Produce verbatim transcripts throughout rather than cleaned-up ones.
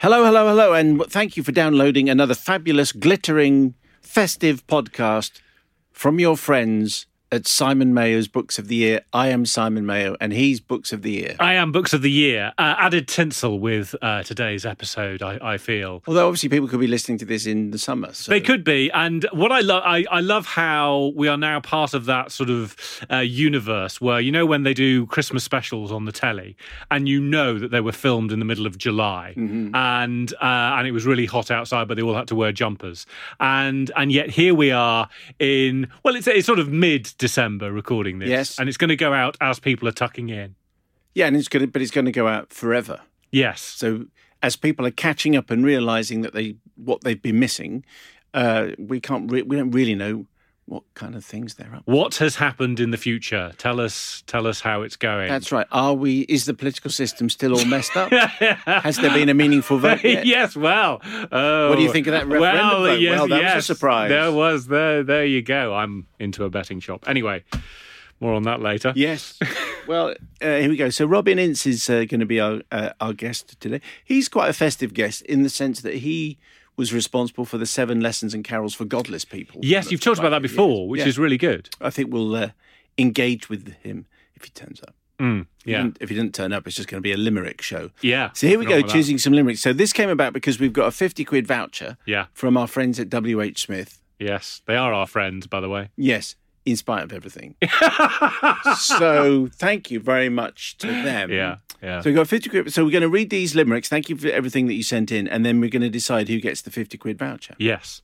Hello, hello, hello, and thank you for downloading another fabulous, glittering, festive podcast from your friends at Simon Mayo's Books of the Year. I am Simon Mayo, and he's Books of the Year. I am Books of the Year. Uh, added tinsel with uh, today's episode, I, I feel. Although obviously people could be listening to this in the summer. So. They could be, and what I love, I, I love how we are now part of that sort of uh, universe where, you know, when they do Christmas specials on the telly, and you know that they were filmed in the middle of July, mm-hmm. and uh, and it was really hot outside, but they all had to wear jumpers, and and yet here we are in well, it's it's sort of mid December recording this, yes, and it's going to go out as people are tucking in. Yeah, and it's going to, but it's going to go out forever. Yes. So as people are catching up and realising that they what they've been missing, uh, we can't re- we don't really know what kind of things they're up to. What has happened in the future? Tell us, tell us how it's going. That's right. Are we? Is the political system still all messed up? Has there been a meaningful vote yet? Yes. Well, oh, what do you think of that referendum well, vote? Yes, well, that yes, was a surprise. There was. There, there you go. I'm into a betting shop. Anyway, more on that later. Yes. Well, uh, here we go. So Robin Ince is uh, going to be our uh, our guest today. He's quite a festive guest in the sense that he was responsible for the seven lessons and carols for godless people. Yes, you've talked about that before, years. which yeah. is really good. I think we'll uh, engage with him if he turns up. Mm, yeah. If he didn't turn up, it's just going to be a limerick show. Yeah. So here we go, choosing some limericks. So this came about because we've got a fifty quid voucher yeah. from our friends at W H Smith. Yes, they are our friends, by the way. Yes, in spite of everything. So thank you very much to them. Yeah, yeah. So we've got fifty quid. So we're going to read these limericks. Thank you for everything that you sent in. And then we're going to decide who gets the fifty quid voucher. Yes.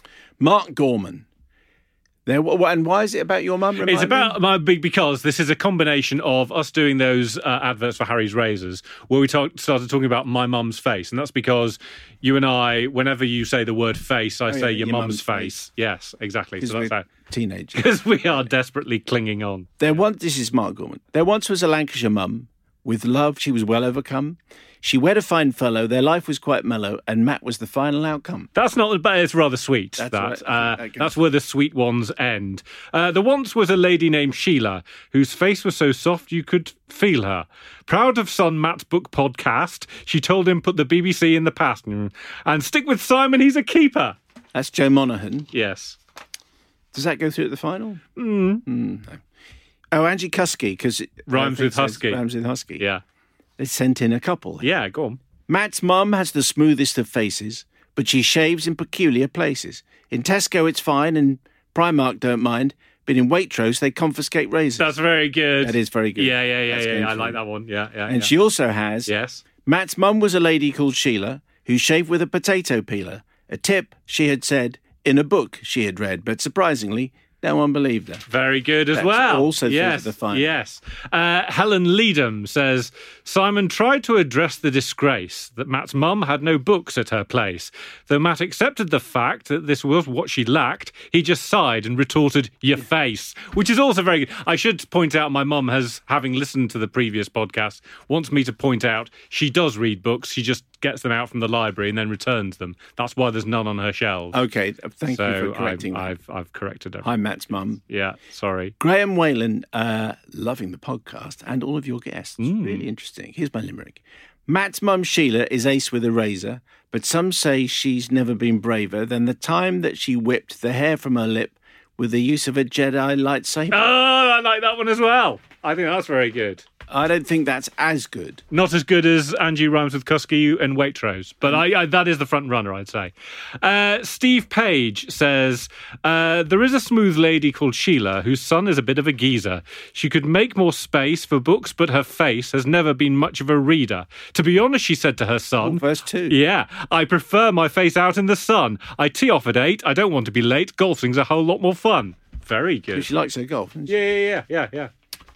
Mark Gorman. There, and why is it about your mum? It's about me? my big because this is a combination of us doing those uh, adverts for Harry's Razors, where we talk, started talking about my mum's face, and that's because you and I, whenever you say the word face, I oh, say yeah, your, your mum's, mum's face. face. Yes, exactly. So that's how teenagers. Because we are desperately clinging on. There once this is Mark Gorman. There once was a Lancashire mum. With love, she was well overcome. She wed a fine fellow. Their life was quite mellow, and Matt was the final outcome. That's not bad. It's rather sweet. That's that right. uh, okay. That's where the sweet ones end. Uh, there once was a lady named Sheila, whose face was so soft you could feel her. Proud of son Matt's book podcast, she told him put the B B C in the past and stick with Simon. He's a keeper. That's Joe Monaghan. Yes. Does that go through at the final? Mm. Mm, no. Oh, Angie Kusky, because it rhymes with husky. Rhymes with husky. Yeah. They sent in a couple. Yeah, go on. Matt's mum has the smoothest of faces, but she shaves in peculiar places. In Tesco it's fine, and Primark don't mind, but in Waitrose they confiscate razors. That's very good. That is very good. Yeah, yeah, yeah, That's yeah. yeah. I through. like that one. Yeah, yeah. And yeah. she also has. Yes. Matt's mum was a lady called Sheila who shaved with a potato peeler. A tip, she had said, in a book she had read, but surprisingly, no one believed her. Very good as That's well. Also yes, through to the final. Yes. Uh, Helen Leadham says, Simon tried to address the disgrace that Matt's mum had no books at her place. Though Matt accepted the fact that this was what she lacked, he just sighed and retorted, your face, which is also very good. I should point out my mum has, having listened to the previous podcast, wants me to point out she does read books. She just gets them out from the library and then returns them. That's why there's none on her shelves. Okay, thank so you for correcting I've, that. I've, I've corrected her. Hi, Matt's mum. Yeah, sorry. Graham Whalen, uh, loving the podcast and all of your guests. Mm. Really interesting. Here's my limerick. Matt's mum Sheila is ace with a razor, but some say she's never been braver than the time that she whipped the hair from her lip with the use of a Jedi lightsaber. Oh, I like that one as well. I think that's very good. I don't think that's as good. Not as good as Angie rhymes with Kusky and Waitrose, but mm. I, I, that is the front runner, I'd say. Uh, Steve Page says, uh, there is a smooth lady called Sheila whose son is a bit of a geezer. She could make more space for books, but her face has never been much of a reader. To be honest, she said to her son... Oh, verse two. Yeah, I prefer my face out in the sun. I tee off at eight. I don't want to be late. Golfing's a whole lot more fun. Very good. She likes her golf, doesn't she? Yeah, yeah, yeah, yeah, yeah.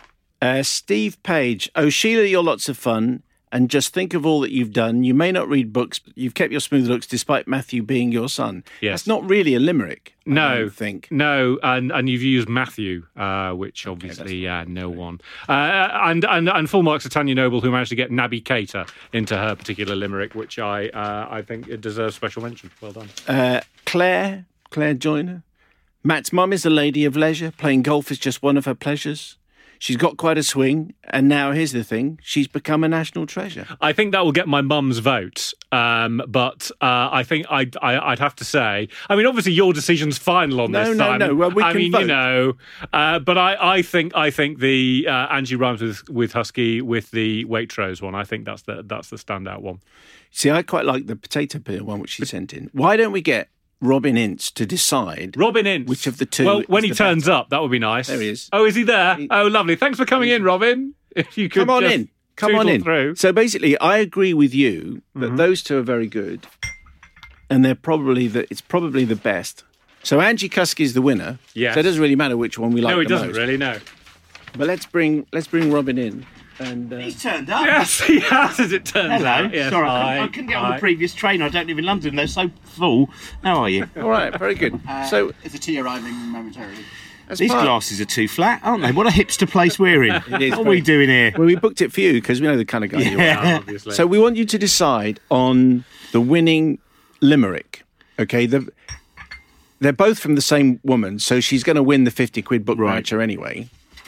Uh, Steve Page. Oh, Sheila, you're lots of fun. And just think of all that you've done. You may not read books, but you've kept your smooth looks despite Matthew being your son. Yes. That's not really a limerick, no, I don't think. No, and, and you've used Matthew, uh, which obviously, okay, uh, no one. Uh, and, and and full marks to Tanya Noble, who managed to get Nabby Cater into her particular limerick, which I uh, I think it deserves special mention. Well done. Uh, Claire, Claire Joyner. Matt's mum is a lady of leisure. Playing golf is just one of her pleasures. She's got quite a swing, and now here's the thing: she's become a national treasure. I think that will get my mum's vote, um, but uh, I think I'd, I, I'd have to say, I mean, obviously your decision's final on No, this. no, Simon. no, well, we I can mean, vote. you know, uh, but I, I think I think the uh, Angie rhymes with with Husky with the Waitrose one. I think that's the that's the standout one. See, I quite like the potato peel one which she sent in. Why don't we get Robin Ince to decide Robin Ince. which of the two? Well, when is he the turns better? up, that would be nice. There he is. Oh, is he there? He- Oh, lovely. Thanks for coming in, Robin. If you could Come on just in. Come on tootle in. Through. So basically, I agree with you that Mm-hmm. those two are very good, and they're probably the it's probably the best. So Angie Kusky is the winner. Yes. So it doesn't really matter which one we like No, it the doesn't most. really. No. But let's bring let's bring Robin in. And uh, He's turned up. Yes, he has. As it turns Hello. out. Yes, Sorry, I hi, couldn't, I couldn't get on hi. the previous train. I don't live in London. They're so full. How are you? all right, very good. so Is the tea arriving momentarily? as These part- glasses are too flat, aren't they? What a hipster place we're in. It is What are very- we doing here? Well, we booked it for you because we know the kind of guy you are. Yeah, obviously. So we want you to decide on the winning limerick. Okay, the, they're both from the same woman, so she's going to win the fifty quid book Right. voucher anyway.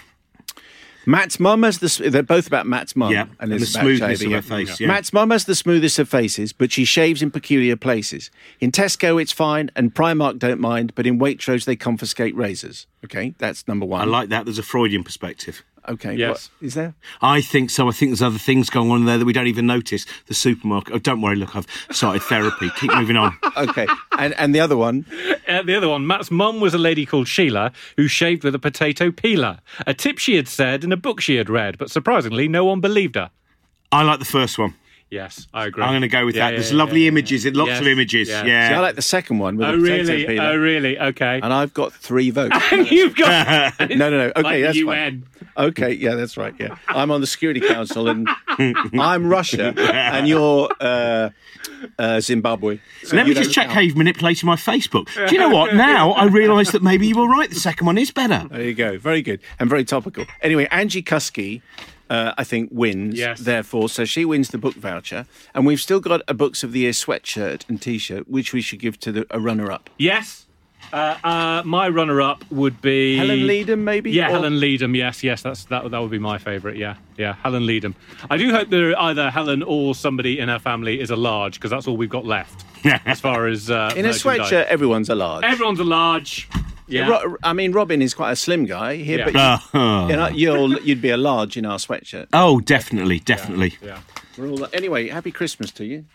Matt's mum has the. They're both about Matt's mum. Yeah, and the it's about smoothness shaving, of her yeah. face, yeah. Matt's mum has the smoothest of faces, but she shaves in peculiar places. In Tesco, it's fine, and Primark don't mind, but in Waitrose, they confiscate razors. Okay, that's number one. I like that. There's a Freudian perspective. Okay, Yes. what is there? I think so. I think there's other things going on there that we don't even notice. The supermarket. Oh, don't worry. Look, I've started therapy. Keep moving on. Okay, and and the other one. Uh, the other one, Matt's mum was a lady called Sheila who shaved with a potato peeler. A tip she had said in a book she had read, but surprisingly, no one believed her. I like the first one. Yes, I agree. I'm going to go with Yeah, that. yeah, There's yeah, lovely yeah, images. Lots Yes, of images. yeah. Yeah. See, I like the second one with Oh, the potato really? peeler. Oh, really? Okay. And I've got three votes. You've got... no, no, no. Okay, like that's the fine. U N. Okay, yeah, that's right. Yeah, I'm on the Security Council, and I'm Russia, and you're uh, uh, Zimbabwe. So Let you me just don't check count. how you've manipulated my Facebook. Do you know what? Now I realise that maybe you were right. The second one is better. There you go. Very good and very topical. Anyway, Angie Kusky, uh, I think, wins. Yes. Therefore, so she wins the book voucher, and we've still got a Books of the Year sweatshirt and T-shirt, which we should give to the, a runner-up. Yes. Uh, uh, my runner-up would be... Helen Leedham, maybe? Yeah, Or- Helen Leedham. Yes, yes, that's that. That would be my favourite. Yeah, yeah, Helen Leedham. I do hope that either Helen or somebody in her family is a large, because that's all we've got left as far as uh, In a merchandise. sweatshirt, everyone's a large. Everyone's a large. Yeah. Ro- I mean, Robin is quite a slim guy here, Yeah. but you, Oh, you know, you'll, you'd be a large in our sweatshirt. oh definitely, definitely. Yeah. We're all, anyway, happy Christmas to you.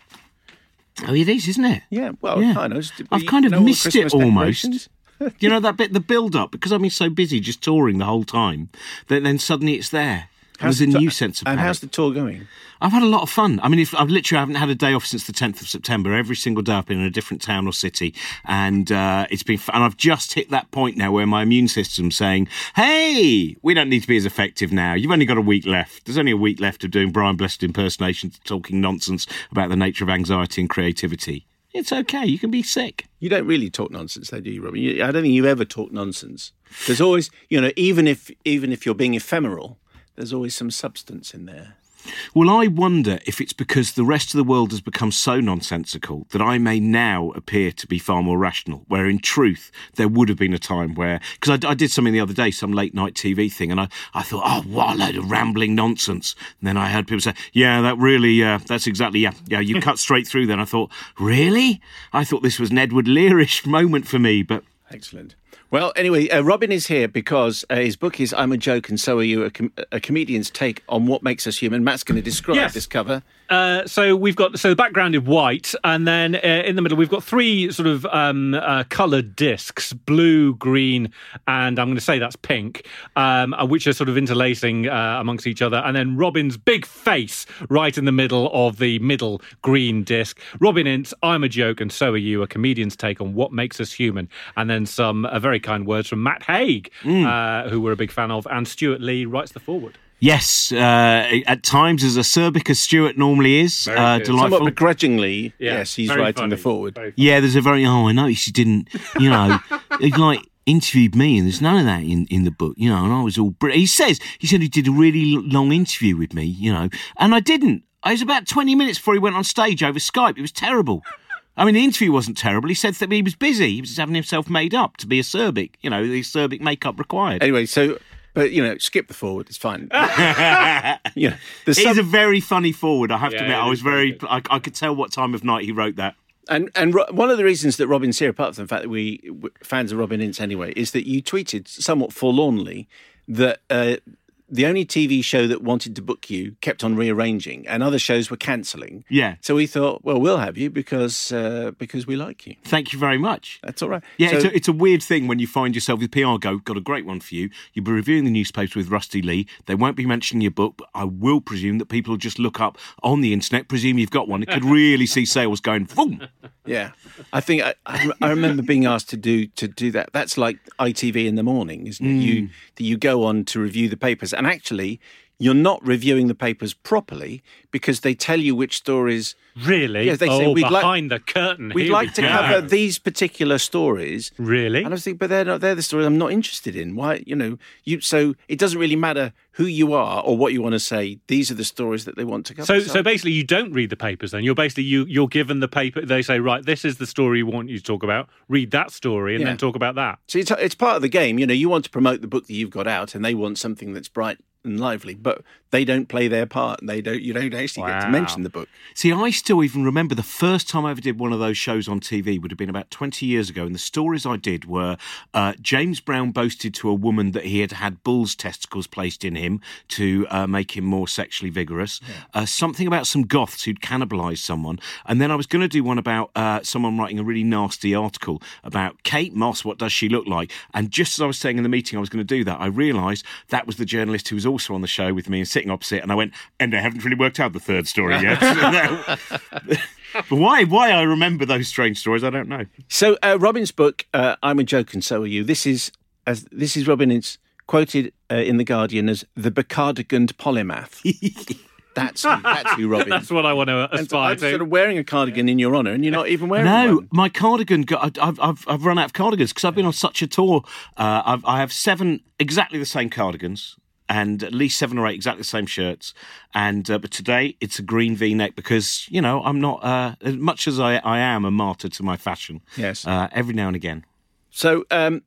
Oh, it is, isn't it? Yeah, well, Yeah. kind of. I've You kind of know all the missed it Christmas almost. decorations? You know that bit, the build-up, because I've been so busy just touring the whole time, that then suddenly it's there. And How's there's a the- new sense of And panic. how's the tour going? I've had a lot of fun. I mean, if, I've literally haven't had a day off since the tenth of September. Every single day I've been in a different town or city, and uh, it's been fun. And I've just hit that point now where my immune system's saying, hey, we don't need to be as effective now. You've only got a week left. There's only a week left of doing Brian Blessed impersonations, talking nonsense about the nature of anxiety and creativity. It's okay. You can be sick. You don't really talk nonsense, though, do you, Robin? You, I don't think you ever talk nonsense. There's always, you know, even if even if you're being ephemeral, there's always some substance in there. Well, I wonder if it's because the rest of the world has become so nonsensical that I may now appear to be far more rational, where in truth there would have been a time where... Because I, I did something the other day, some late-night T V thing, and I, I thought, oh, what a load of rambling nonsense. And then I heard people say, yeah, that really, uh, that's exactly, yeah, yeah, you cut straight through then. I thought, really? I thought this was an Edward Learish moment for me, but... Excellent. Well, anyway, uh, Robin is here because uh, his book is I'm a Joke and So Are You, a, com- a comedian's take on what makes us human. Matt's going to describe Yes. this cover. Uh, so we've got so the background is white, and then uh, in the middle we've got three sort of um, uh, coloured discs: blue, green, and I'm going to say that's pink, um, uh, which are sort of interlacing uh, amongst each other. And then Robin's big face right in the middle of the middle green disc. Robin Ince, I'm a Joke, and So Are You, a comedian's take on what makes us human. And then some uh, very kind words from Matt Haig, mm. uh, who we're a big fan of, and Stuart Lee writes the foreword. Yes, uh, at times as acerbic as Stuart normally is, Very uh, good. delightful. Somewhat begrudgingly, Yeah, yes, he's very writing funny. the forward. Very funny. Yeah, there's a very, oh, I noticed you didn't, you know, he like interviewed me and there's none of that in, in the book, you know, and I was all, br- he says, he said he did a really long interview with me, you know, and I didn't. It was about twenty minutes before he went on stage over Skype. It was terrible. I mean, the interview wasn't terrible. He said that he was busy. He was just having himself made up to be acerbic, you know, the acerbic makeup required. Anyway, so But, you know, skip the forward. It's fine. you know, He's some... a very funny forward, I have Yeah, to admit. I was very very... I, I could tell what time of night he wrote that. And and Ro- one of the reasons that Robin's here, apart from the fact that we w- fans of Robin Ince anyway, is that you tweeted somewhat forlornly that uh, the only T V show that wanted to book you kept on rearranging, and other shows were cancelling. Yeah. So we thought, well, we'll have you because uh, because we like you. Thank you very much. That's all right. Yeah, So- it's, a, it's a weird thing when you find yourself with P R go, got a great one for you. You'll be reviewing the newspaper with Rusty Lee. They won't be mentioning your book, but I will presume that people will just look up on the internet, presume you've got one. It could really see sales going, boom. Yeah, I think I, I, I remember being asked to do to do that. That's like I T V in the morning, isn't it? You that you go on to review the papers, and actually, you're not reviewing the papers properly because they tell you which stories. Really? Yeah, they oh, say we'd like- behind the curtain. We'd Here like we to go. cover these particular stories. Really? And I was thinking, but they're not, they're the stories I'm not interested in. Why, you know, you so it doesn't really matter who you are or what you want to say. These are the stories that they want to cover. So, so basically, you don't read the papers. Then you're basically you you're given the paper. They say, right, this is the story we want you to talk about. Read that story and Yeah. then talk about that. So it's, it's part of the game. You know, you want to promote the book that you've got out, and they want something that's bright and lively, but they don't play their part. And they don't. You don't actually get to Wow. mention the book. See, I still even remember the first time I ever did one of those shows on T V would have been about twenty years ago, and the stories I did were uh, James Brown boasted to a woman that he had had bull's testicles placed in him to uh, make him more sexually vigorous, yeah. uh, something about some goths who'd cannibalised someone, and then I was going to do one about uh, someone writing a really nasty article about Kate Moss, what does she look like? And just as I was saying in the meeting I was going to do that, I realised that was the journalist who was also on the show with me and sitting opposite, and I went, and I haven't really worked out the third story yet. But why why I remember those strange stories, I don't know. So uh, Robin's book, uh, I'm a Joke and So Are You. This is as this is Robin is quoted uh, in The Guardian as the becardiganed polymath. That's who, that's who Robin. That's what I want to And aspire I'm to. sort of wearing a cardigan in your honour, and you're not even wearing No, one. my cardigan. Got, I've, I've I've run out of cardigans because I've been on such a tour. Uh, I've, I have seven exactly the same cardigans. And at least seven or eight exactly the same shirts. And uh, but today it's a green V-neck because, you know, I'm not, uh, as much as I, I am a martyr to my fashion. Yes. Uh, every now and again. So um,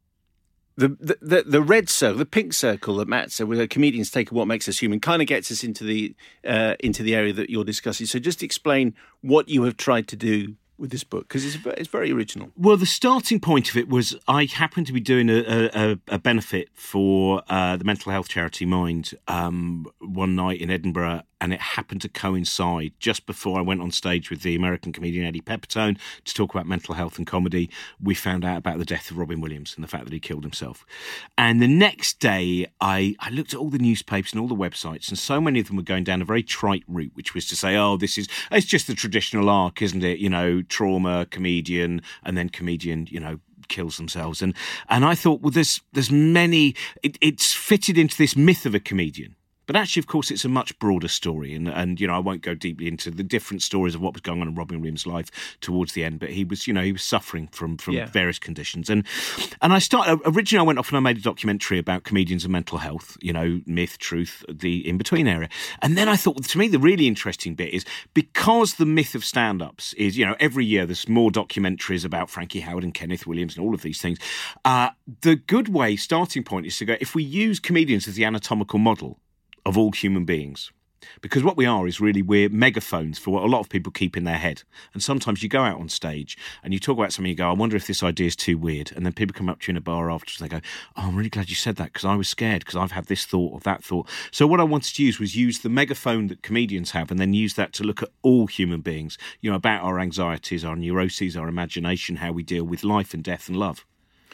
the, the the the red circle, the pink circle that Matt said, where comedians take what makes us human, kind of gets us into the uh, into the area that you're discussing. So just explain what you have tried to do with this book, because it's, it's very original. Well, the starting point of it was I happened to be doing a, a, a benefit for uh, the mental health charity Mind um, one night in Edinburgh, and it happened to coincide just before I went on stage with the American comedian Eddie Pepitone to talk about mental health and comedy. We found out about the death of Robin Williams and the fact that he killed himself. And the next day, I, I looked at all the newspapers and all the websites, and so many of them were going down a very trite route, which was to say, oh, this is, it's just the traditional arc, isn't it? You know, trauma, comedian, and then comedian, you know, kills themselves. And and I thought, well, there's there's many, it, it's fitted into this myth of a comedian. But actually, of course, it's a much broader story. And, and, you know, I won't go deeply into the different stories of what was going on in Robin Williams' life towards the end. But he was, you know, he was suffering from, from Yeah. various conditions. And and I started, originally I went off and I made a documentary about comedians and mental health, you know, myth, truth, the in-between area. And then I thought, to me, the really interesting bit is because the myth of stand-ups is, you know, every year there's more documentaries about Frankie Howard and Kenneth Williams and all of these things. Uh, the good way, starting point is to go, if we use comedians as the anatomical model of all human beings. Because what we are is really we're megaphones for what a lot of people keep in their head. And sometimes you go out on stage and you talk about something, you go, I wonder if this idea is too weird. And then people come up to you in a bar afterwards and they go, oh, I'm really glad you said that because I was scared because I've had this thought or that thought. So what I wanted to use was use the megaphone that comedians have and then use that to look at all human beings, you know, about our anxieties, our neuroses, our imagination, how we deal with life and death and love.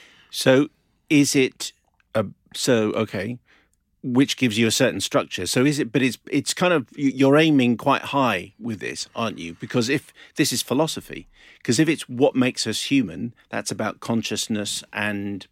So is it a, so okay? Which gives you a certain structure. So is it? But it's it's kind of you're aiming quite high with this, aren't you? Because if this is philosophy, because if it's what makes us human, that's about consciousness and.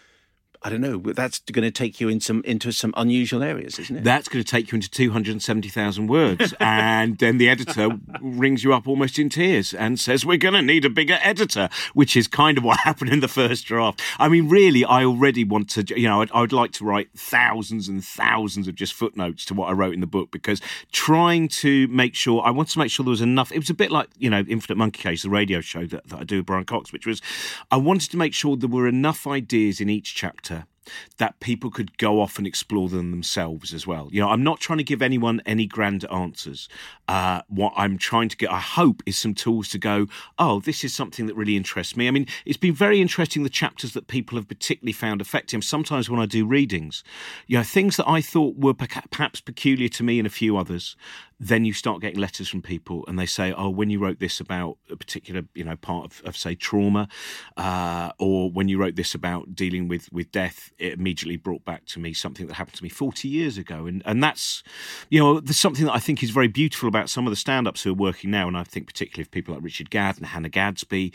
I don't know, but that's going to take you in some, into some unusual areas, isn't it? That's going to take you into two hundred seventy thousand words. And then the editor rings you up almost in tears and says, we're going to need a bigger editor, which is kind of what happened in the first draft. I mean, really, I already want to, you know, I'd, I would like to write thousands and thousands of just footnotes to what I wrote in the book because trying to make sure, I want to make sure there was enough. It was a bit like, you know, Infinite Monkey Cage, the radio show that, that I do with Brian Cox, which was, I wanted to make sure there were enough ideas in each chapter that people could go off and explore them themselves as well. You know, I'm not trying to give anyone any grand answers. Uh, what I'm trying to get, I hope, is some tools to go, oh, this is something that really interests me. I mean, it's been very interesting, the chapters that people have particularly found effective. Sometimes when I do readings, you know, things that I thought were perhaps peculiar to me and a few others, then you start getting letters from people and they say, oh, when you wrote this about a particular, you know, part of, of say, trauma, uh, or when you wrote this about dealing with, with death, it immediately brought back to me something that happened to me forty years ago. And and that's, you know, there's something that I think is very beautiful about some of the stand-ups who are working now, and I think particularly of people like Richard Gadd and Hannah Gadsby,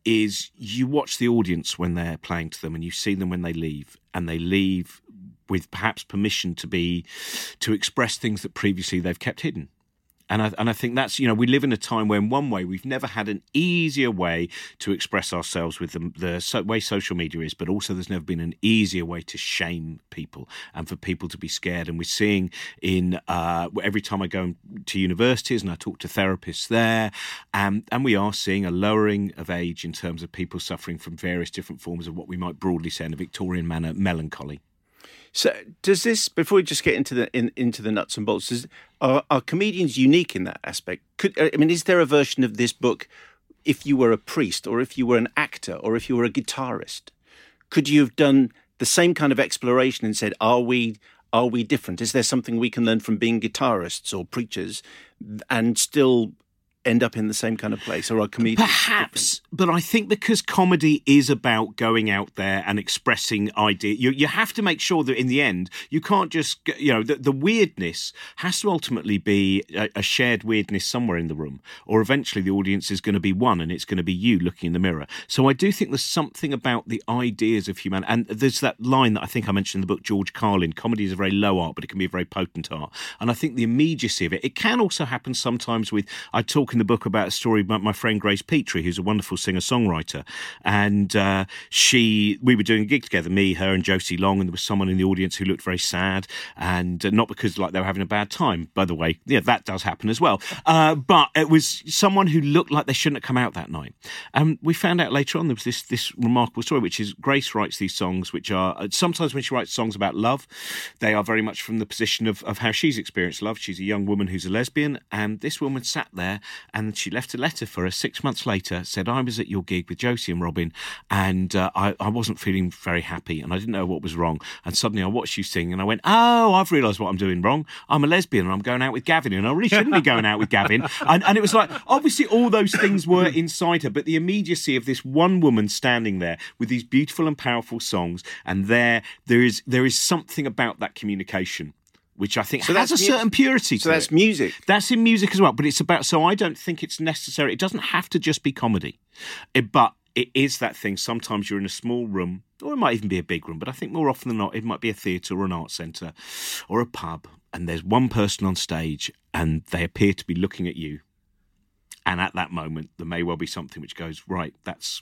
is you watch the audience when they're playing to them and you see them when they leave, and they leave with perhaps permission to be, to express things that previously they've kept hidden. And I, and I think that's, you know, we live in a time where in one way we've never had an easier way to express ourselves with the, the so, way social media is, but also there's never been an easier way to shame people and for people to be scared. And we're seeing in, uh, every time I go to universities and I talk to therapists there, um, and we are seeing a lowering of age in terms of people suffering from various different forms of what we might broadly say in a Victorian manner, melancholy. So does this, before we just get into the in, into the nuts and bolts, does, are, are comedians unique in that aspect? Could, I mean, is there a version of this book if you were a priest or if you were an actor or if you were a guitarist? Could you have done the same kind of exploration and said, are we are we different? Is there something we can learn from being guitarists or preachers and still end up in the same kind of place, or are comedians perhaps different? But I think because comedy is about going out there and expressing idea, you, you have to make sure that in the end you can't just, you know, the, the weirdness has to ultimately be a, a shared weirdness somewhere in the room, or eventually the audience is going to be one and it's going to be you looking in the mirror. So I do think there's something about the ideas of humanity, and there's that line that I think I mentioned in the book, George Carlin, comedy is a very low art but it can be a very potent art. And I think the immediacy of it, it can also happen sometimes with, I talk in the book about a story about my friend Grace Petrie, who's a wonderful singer-songwriter, and uh, she, we were doing a gig together, me, her and Josie Long, and there was someone in the audience who looked very sad, and uh, not because like they were having a bad time, by the way, yeah, that does happen as well, uh, but it was someone who looked like they shouldn't have come out that night. And we found out later on there was this, this remarkable story, which is Grace writes these songs, which are, sometimes when she writes songs about love, they are very much from the position of, of how she's experienced love. She's a young woman who's a lesbian, and this woman sat there and she left a letter for her six months later, said, I was at your gig with Josie and Robin, and uh, I, I wasn't feeling very happy, and I didn't know what was wrong, and suddenly I watched you sing, and I went, oh, I've realised what I'm doing wrong. I'm a lesbian, and I'm going out with Gavin, and I really shouldn't be going out with Gavin. And, and it was like, obviously all those things were inside her, but the immediacy of this one woman standing there with these beautiful and powerful songs, and there, there is there is something about that communication which I think so has a mu- certain purity to So that's it. music. That's in music as well, but it's about, so I don't think it's necessary, it doesn't have to just be comedy, it, but it is that thing, sometimes you're in a small room, or it might even be a big room, but I think more often than not, it might be a theatre or an art centre or a pub, and there's one person on stage, and they appear to be looking at you, and at that moment, there may well be something which goes, right, that's,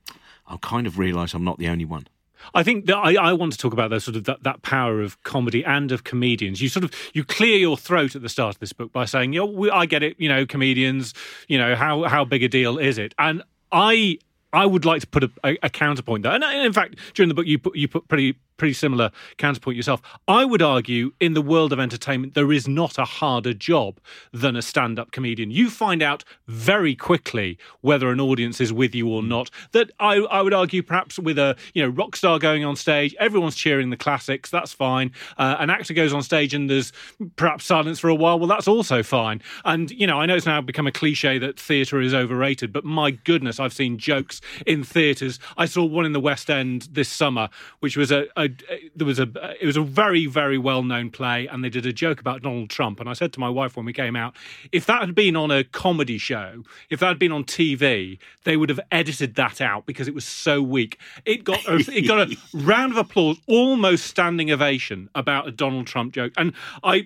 I kind of realise I'm not the only one. I think that I, I want to talk about the sort of that, that power of comedy and of comedians. You sort of you clear your throat at the start of this book by saying, "You know, we, I get it. You know, comedians. You know, how how big a deal is it?" And I I would like to put a, a, a counterpoint there. And in fact, during the book, you put you put pretty pretty similar counterpoint yourself. I would argue in the world of entertainment, there is not a harder job than a stand-up comedian. You find out very quickly whether an audience is with you or not. That I, I would argue perhaps with a you know rock star going on stage, everyone's cheering the classics, that's fine. Uh, an actor goes on stage and there's perhaps silence for a while, well, that's also fine. And, you know, I know it's now become a cliche that theatre is overrated, but my goodness, I've seen jokes in theatres. I saw one in the West End this summer, which was a, a there was a it was a very, very well-known play, and they did a joke about Donald Trump. And I said to my wife when we came out, if that had been on a comedy show, if that had been on T V, they would have edited that out because it was so weak. It got a, it got a round of applause, almost standing ovation about a Donald Trump joke. And I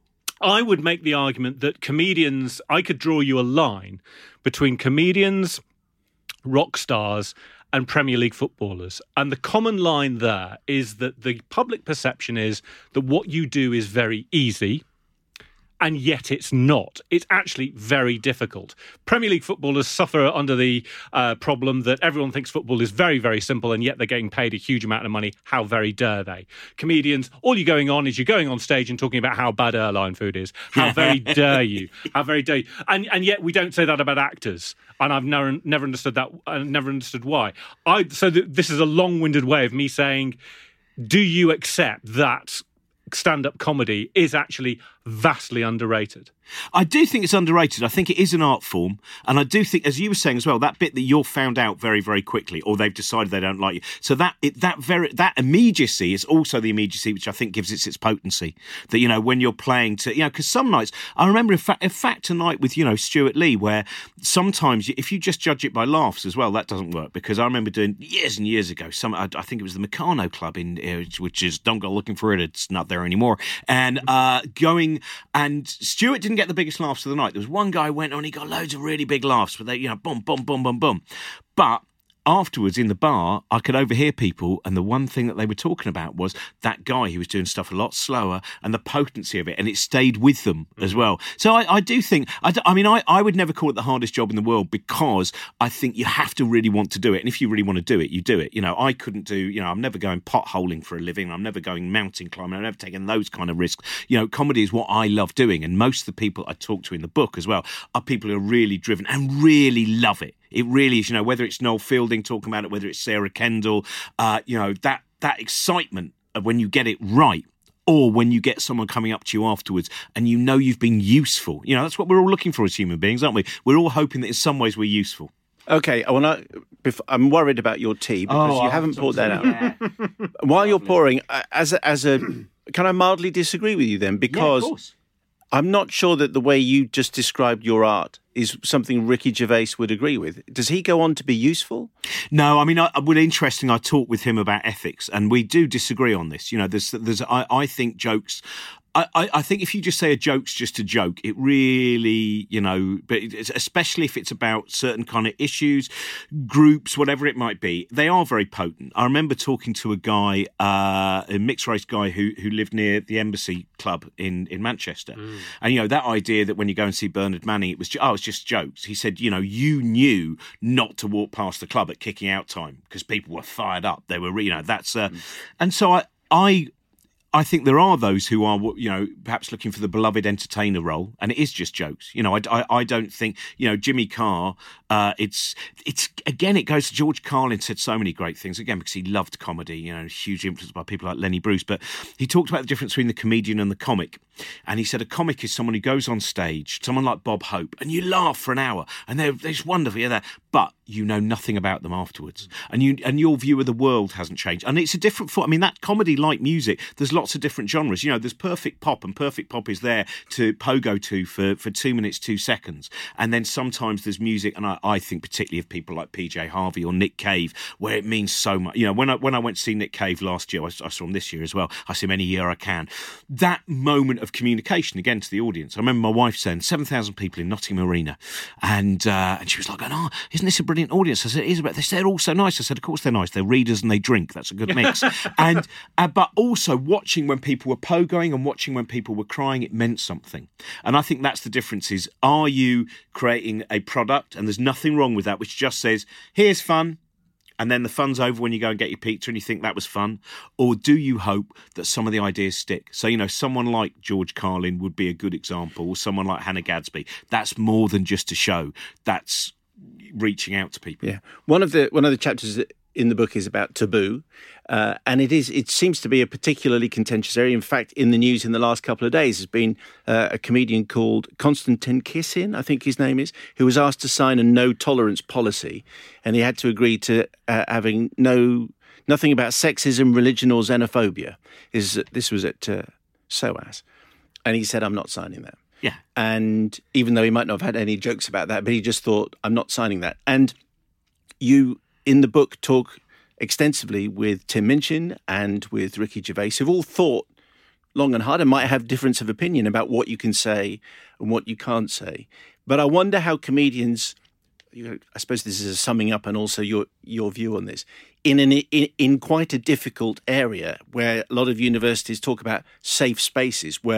I would make the argument that comedians, I could draw you a line between comedians, rock stars, and Premier League footballers. And the common line there is that the public perception is that what you do is very easy and yet it's not. It's actually very difficult. Premier League footballers suffer under the uh, problem that everyone thinks football is very, very simple, and yet they're getting paid a huge amount of money. How very dare they? Comedians, all you're going on is you're going on stage and talking about how bad airline food is. How very dare you? How very dare you? And, and yet we don't say that about actors. And I've never never understood that. I never understood why. I so th- this is a long-winded way of me saying, do you accept that stand-up comedy is actually vastly underrated? I do think it's underrated. I think it is an art form. And I do think, as you were saying as well, that bit that you're found out very, very quickly, or they've decided they don't like you. So that it, that very that immediacy is also the immediacy which I think gives it its potency. That, you know, when you're playing to, you know, because some nights, I remember in fact, in fact tonight with, you know, Stuart Lee, where sometimes if you just judge it by laughs as well, that doesn't work. Because I remember doing years and years ago, some I, I think it was the Meccano Club, in which is, don't go looking for it, it's not there anymore. And uh, going, and Stuart didn't get the biggest laughs of the night. There was one guy who went on, he got loads of really big laughs, but they, you know, boom, boom, boom, boom, boom. But afterwards in the bar, I could overhear people, and the one thing that they were talking about was that guy who was doing stuff a lot slower and the potency of it, and it stayed with them as well. So I, I do think, I, do, I mean, I, I would never call it the hardest job in the world, because I think you have to really want to do it. And if you really want to do it, you do it. You know, I couldn't do, you know, I'm never going potholing for a living. I'm never going mountain climbing. I'm never taking those kind of risks. You know, comedy is what I love doing. And most of the people I talk to in the book as well are people who are really driven and really love it. It really is, you know, whether it's Noel Fielding talking about it, whether it's Sarah Kendall, uh, you know, that that excitement of when you get it right, or when you get someone coming up to you afterwards and you know you've been useful. You know, that's what we're all looking for as human beings, aren't we? We're all hoping that in some ways we're useful. Okay, I want to. I'm worried about your tea because oh, you haven't poured that out. Yeah. While you're pouring, as a, as a, can I mildly disagree with you then? Because yeah, of course. I'm not sure that the way you just described your art is something Ricky Gervais would agree with. Does he go on to be useful? No, I mean, I, well, interesting. I talked with him about ethics, and we do disagree on this. You know, there's, there's. I, I think jokes. I, I think if you just say a joke's just a joke, it really, you know, but especially if it's about certain kind of issues, groups, whatever it might be, they are very potent. I remember talking to a guy, uh, a mixed race guy who who lived near the Embassy Club in, in Manchester. Mm. And, you know, that idea that when you go and see Bernard Manning, it was, oh, it's just jokes. He said, you know, you knew not to walk past the club at kicking out time because people were fired up. They were, you know, that's, uh, mm. and so I, I, I think there are those who are, you know, perhaps looking for the beloved entertainer role, and it is just jokes. You know, I, I, I don't think, you know, Jimmy Carr, uh, it's, it's again, it goes to George Carlin said so many great things, again, because he loved comedy, you know, huge influence by people like Lenny Bruce, but he talked about the difference between the comedian and the comic. And he said a comic is someone who goes on stage, someone like Bob Hope, and you laugh for an hour, and they're, they're just wonderful, you're there, but you know nothing about them afterwards. And you and your view of the world hasn't changed. And it's a different form. I mean, that comedy, like music, there's lots of different genres. You know, there's perfect pop, and perfect pop is there to pogo to for, for two minutes, two seconds. And then sometimes there's music, and I, I think particularly of people like P J Harvey or Nick Cave, where it means so much. You know, when I, when I went to see Nick Cave last year, I, I saw him this year as well. I see him any year I can. That moment of communication, again, to the audience. I remember my wife saying, seven thousand people in Nottingham Arena. And, uh, and she was like, oh, isn't this a brilliant audience? I said, it is, but they said they're all so nice. I said, of course they're nice. They're readers and they drink. That's a good mix. and uh, But also watching when people were pogoing and watching when people were crying, it meant something. And I think that's the difference is, are you creating a product, and there's nothing wrong with that, which just says, here's fun, and then the fun's over when you go and get your pizza and you think that was fun? Or do you hope that some of the ideas stick? So, you know, someone like George Carlin would be a good example, or someone like Hannah Gadsby. That's more than just a show. That's reaching out to people. Yeah. One of the one of the chapters in the book is about taboo, uh, and it is it seems to be a particularly contentious area. In fact, in the news in the last couple of days has been uh, a comedian called Konstantin Kissin, I think his name is, who was asked to sign a no tolerance policy, and he had to agree to uh, having no nothing about sexism, religion, or xenophobia. Is this was at uh, S O A S, and he said, "I'm not signing that." Yeah. And even though he might not have had any jokes about that, but he just thought, I'm not signing that. And you, in the book, talk extensively with Tim Minchin and with Ricky Gervais, who've all thought long and hard and might have difference of opinion about what you can say and what you can't say. But I wonder how comedians, you know, I suppose this is a summing up and also your your view on this, in an in, in quite a difficult area where a lot of universities talk about safe spaces where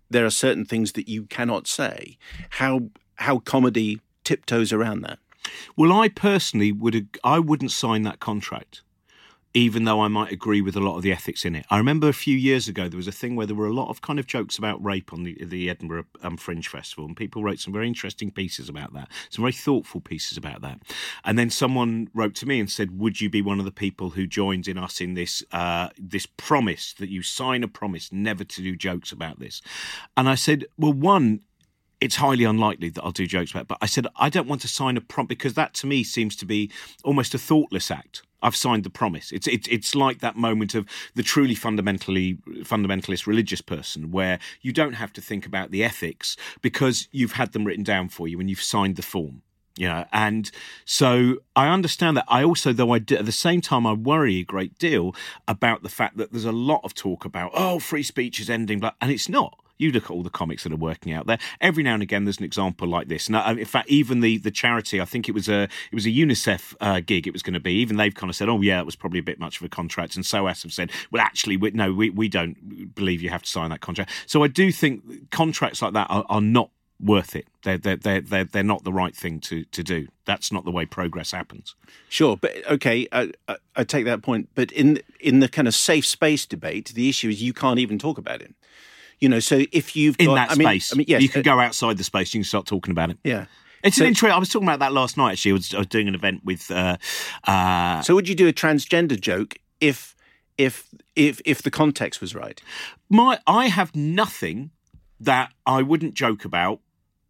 there are certain things that you cannot say. How how comedy tiptoes around that? Well, I personally would I wouldn't sign that contract, even though I might agree with a lot of the ethics in it. I remember a few years ago there was a thing where there were a lot of kind of jokes about rape on the, the Edinburgh um, Fringe Festival, and people wrote some very interesting pieces about that, some very thoughtful pieces about that. And then someone wrote to me and said, would you be one of the people who joins in us in this uh, this promise, that you sign a promise never to do jokes about this? And I said, well, one, it's highly unlikely that I'll do jokes about it. But I said, I don't want to sign a prom, because that to me seems to be almost a thoughtless act. I've signed the promise. It's it's it's like that moment of the truly fundamentally fundamentalist religious person, where you don't have to think about the ethics because you've had them written down for you and you've signed the form. You know, and so I understand that. I also, though, I do, at the same time, I worry a great deal about the fact that there's a lot of talk about, oh, free speech is ending, but and it's not. You look at all the comics that are working out there. Every now and again, there's an example like this. Now, in fact, even the the charity, I think it was a it was a UNICEF uh, gig. It was going to be. Even they've kind of said, "Oh, yeah, it was probably a bit much of a contract." And S O A S have said, "Well, actually, we, no, we we don't believe you have to sign that contract." So I do think contracts like that are, are not worth it. They're they're they're they're they're not the right thing to to do. That's not the way progress happens. Sure, but okay, I, I, I take that point. But in in the kind of safe space debate, the issue is you can't even talk about it. You know, so if you've got... In that I mean, space. I mean, yes, you can uh, go outside the space, you can start talking about it. Yeah. It's so, an interesting... I was talking about that last night, actually. I was, I was doing an event with... Uh, uh, so would you do a transgender joke if if if if the context was right? My, I have nothing that I wouldn't joke about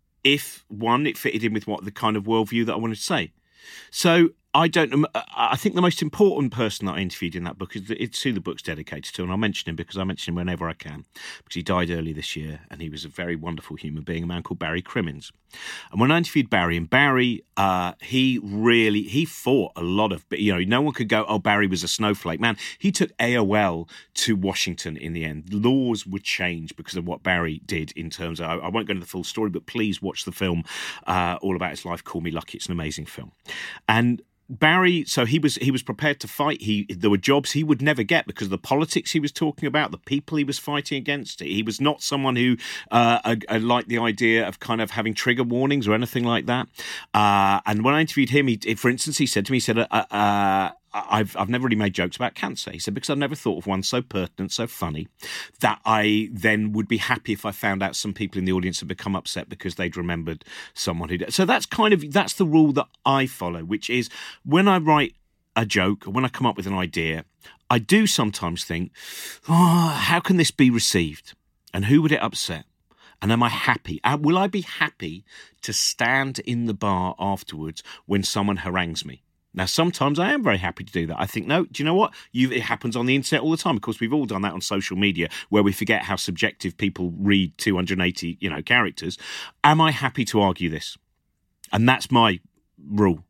if, one, it fitted in with what the kind of worldview that I wanted to say. So... I don't. I think the most important person that I interviewed in that book is it's who the book's dedicated to, and I'll mention him because I mention him whenever I can, because he died early this year, and he was a very wonderful human being, a man called Barry Crimmins. And when I interviewed Barry, and Barry, uh, he really he fought a lot of. You know, no one could go, "Oh, Barry was a snowflake." Man, he took A O L to Washington in the end. Laws would change because of what Barry did in terms of. I, I won't go into the full story, but please watch the film uh, all about his life. Call Me Lucky. It's an amazing film, and. Barry, so he was he was prepared to fight. He there were jobs he would never get because of the politics he was talking about, the people he was fighting against. He was not someone who uh, uh, uh, liked the idea of kind of having trigger warnings or anything like that. Uh, and when I interviewed him, he, for instance, he said to me, he said, uh, uh, I've I've never really made jokes about cancer. He said, because I've never thought of one so pertinent, so funny, that I then would be happy if I found out some people in the audience had become upset because they'd remembered someone who did. So that's kind of, that's the rule that I follow, which is when I write a joke or when I come up with an idea, I do sometimes think, oh, how can this be received? And who would it upset? And am I happy? Uh, will I be happy to stand in the bar afterwards when someone harangues me? Now, sometimes I am very happy to do that. I think, no, do you know what? You, it happens on the internet all the time. Of course, we've all done that on social media where we forget how subjective people read two hundred eighty, you know, characters. Am I happy to argue this? And that's my rule.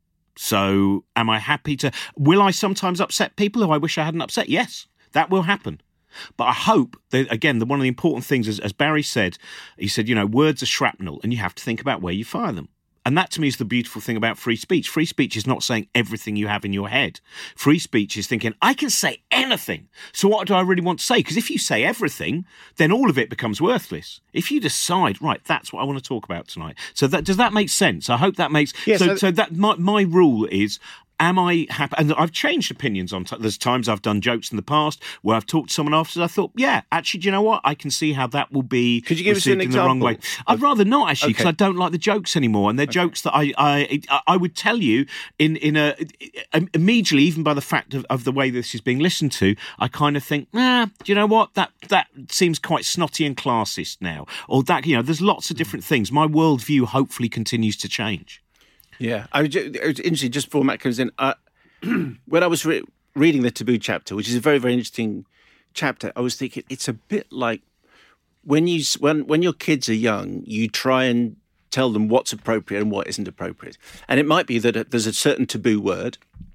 So am I happy to... Will I sometimes upset people who I wish I hadn't upset? Yes, that will happen. But I hope that, again, the, one of the important things, is, as Barry said, he said, you know, words are shrapnel and you have to think about where you fire them. And that, to me, is the beautiful thing about free speech. Free speech is not saying everything you have in your head. Free speech is thinking, I can say anything. So what do I really want to say? Because if you say everything, then all of it becomes worthless. If you decide, right, that's what I want to talk about tonight. So that, does that make sense? I hope that makes... Yes, so, I... so that my, my rule is... Am I happy? And I've changed opinions on... T- there's times I've done jokes in the past where I've talked to someone after. I thought, yeah, actually, do you know what? I can see how that will be Could you give us an received in the wrong way. example? I'd rather not, actually, because Okay. I don't like the jokes anymore. And they're Okay. jokes that I, I I would tell you in, in a... Immediately, even by the fact of, of the way this is being listened to, I kind of think, nah, do you know what? That, that seems quite snotty and classist now. Or that, you know, there's lots of different things. My worldview hopefully continues to change. Yeah, I was, ju- it was interesting, just before Matt comes in, uh, when I was re- reading the Taboo chapter, which is a very, very interesting chapter, I was thinking it's a bit like when you when when your kids are young, you try and tell them what's appropriate and what isn't appropriate, and it might be that there's a certain taboo word,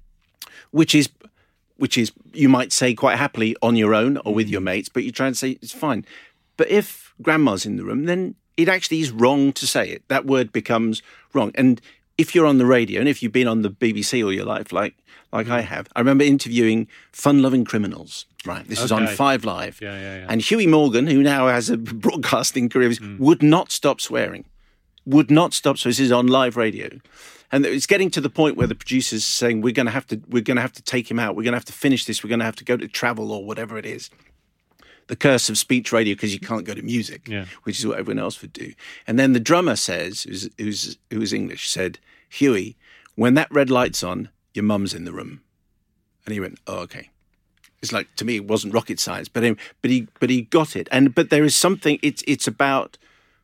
which is which is you might say quite happily on your own or with your mates, but you try and say it's fine. But if grandma's in the room, then it actually is wrong to say it. That word becomes wrong, and if you're on the radio and if you've been on the B B C all your life, like like I have, I remember interviewing fun-loving criminals. Right, this okay. was on Five Live. Yeah, yeah, yeah. And Huey Morgan, who now has a broadcasting career, mm. would not stop swearing. Would not stop. So this is on live radio. And it's getting to the point where the producer's saying, we're going to have to, we're going to have to take him out. We're going to have to finish this. We're going to have to go to travel or whatever it is. The curse of speech radio, because you can't go to music, yeah. which is what everyone else would do. And then the drummer says, who's, who's, who was English, said, Huey, when that red light's on, your mum's in the room. And he went, oh, okay. It's like, to me, it wasn't rocket science, but he, but he, but he got it. And but there is something. It's it's about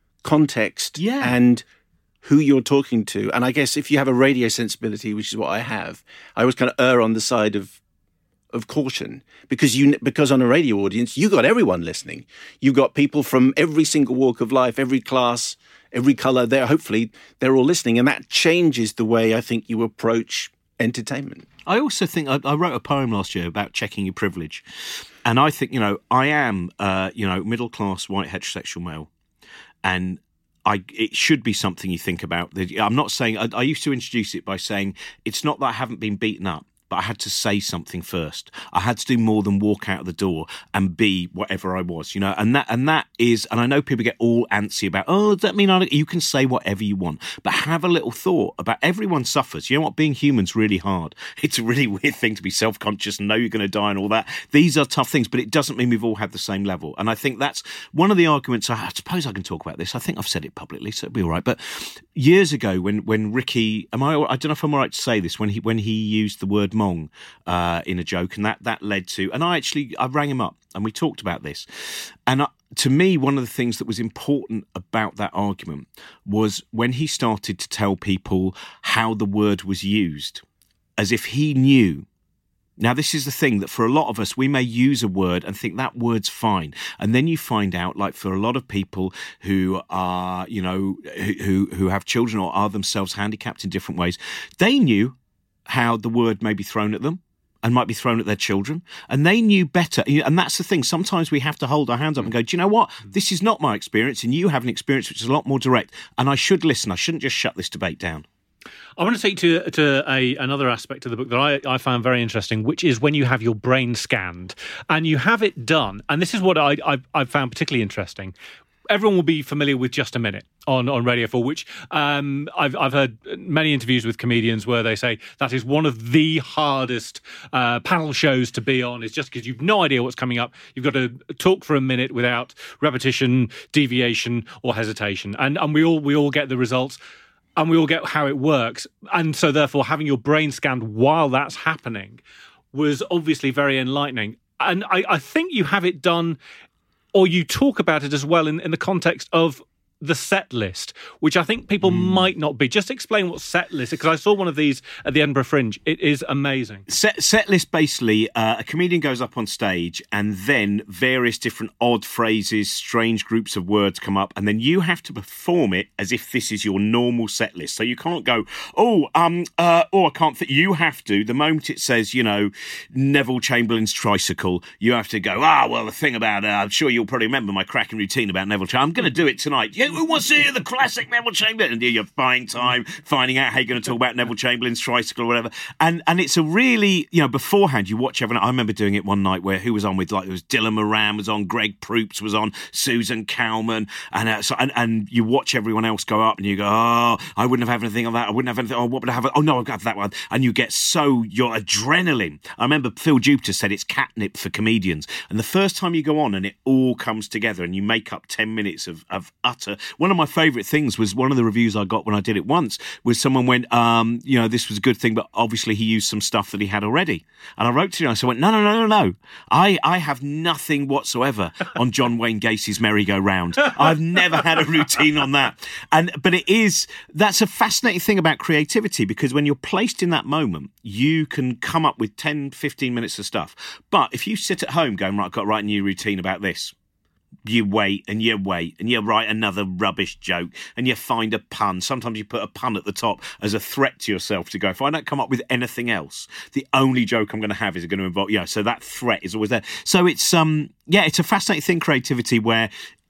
context yeah. and who you're talking to. And I guess if you have a radio sensibility, which is what I have, I always kind of err on the side of of caution because you because on a radio audience, you got everyone listening. You got people from every single walk of life, every class, every color. There, hopefully, they're all listening, and that changes the way I think you approach entertainment. I also think I, I wrote a poem last year about checking your privilege, and I think you know I am uh, you know middle class white heterosexual male, and I it should be something you think about. I'm not saying I, I used to introduce it by saying it's not that I haven't been beaten up, but I had to say something first. I had to do more than walk out of the door and be whatever I was, you know. And that and that is, and I know people get all antsy about, oh, does that mean I, you can say whatever you want? But have a little thought about everyone suffers. You know what? Being human's really hard. It's a really weird thing to be self-conscious and know you're going to die and all that. These are tough things, but it doesn't mean we've all had the same level. And I think that's one of the arguments. I, I suppose I can talk about this. I think I've said it publicly, so it'll be all right. But years ago, when when Ricky, am I? I don't know if I'm all right to say this. When he when he used the word Mong uh, in a joke, and that that led to, and I actually I rang him up and we talked about this, and I, to me one of the things that was important about that argument was when he started to tell people how the word was used, as if he knew. Now, this is the thing that for a lot of us, we may use a word and think that word's fine. And then you find out, like for a lot of people who are, you know, who who have children or are themselves handicapped in different ways, they knew how the word may be thrown at them and might be thrown at their children. And they knew better. And that's the thing. Sometimes we have to hold our hands up and go, do you know what? This is not my experience. And you have an experience which is a lot more direct. And I should listen. I shouldn't just shut this debate down. I want to take you to, to a, another aspect of the book that I, I found very interesting, which is when you have your brain scanned and you have it done. And this is what I, I, I found particularly interesting. Everyone will be familiar with Just a Minute on, on Radio four, which um, I've, I've heard many interviews with comedians where they say that is one of the hardest uh, panel shows to be on, is just because you've no idea what's coming up. You've got to talk for a minute without repetition, deviation or hesitation. And, and we all we all get the results. And we all get how it works. And so, therefore, having your brain scanned while that's happening was obviously very enlightening. And I, I think you have it done, or you talk about it as well in, in the context of the set list, which I think people mm. might not be. Just explain what set list is, because I saw one of these at the Edinburgh Fringe. It is amazing. Set, set list, basically, uh, a comedian goes up on stage and then various different odd phrases, strange groups of words come up, and then you have to perform it as if this is your normal set list. So you can't go, oh, um, uh, oh, I can't think. You have to, the moment it says, you know, Neville Chamberlain's tricycle, you have to go, ah, well, the thing about, uh, I'm sure you'll probably remember my cracking routine about Neville Chamberlain. I'm going to do it tonight. Yeah, who wants to hear the classic Neville Chamberlain? And you're buying time, finding out how you're going to talk about Neville Chamberlain's tricycle or whatever. And and it's a really, you know, beforehand you watch everyone. I remember doing it one night where who was on with, like, it was Dylan Moran was on, Greg Proops was on, Susan Cowman, and, uh, so, and and you watch everyone else go up and you go, oh, I wouldn't have anything of that. I wouldn't have anything. Oh, what would I have? Oh, no, I've got that one. And you get so, your adrenaline. I remember Phil Jupiter said it's catnip for comedians. And the first time you go on and it all comes together and you make up ten minutes of, of utter... One of my favourite things was one of the reviews I got when I did it once was someone went, um, you know, this was a good thing, but obviously he used some stuff that he had already. And I wrote to him and I went, no, no, no, no, no. I, I have nothing whatsoever on John Wayne Gacy's merry-go-round. I've never had a routine on that. And but it is, that's a fascinating thing about creativity, because when you're placed in that moment, you can come up with ten, fifteen minutes of stuff. But if you sit at home going, right, I've got to write a new routine about this, you wait and you wait and you write another rubbish joke and you find a pun. Sometimes you put a pun at the top as a threat to yourself to go, if I don't come up with anything else, the only joke I'm going to have is going to involve, you know, so that threat is always there. So it's, um, yeah, it's a fascinating thing, creativity, where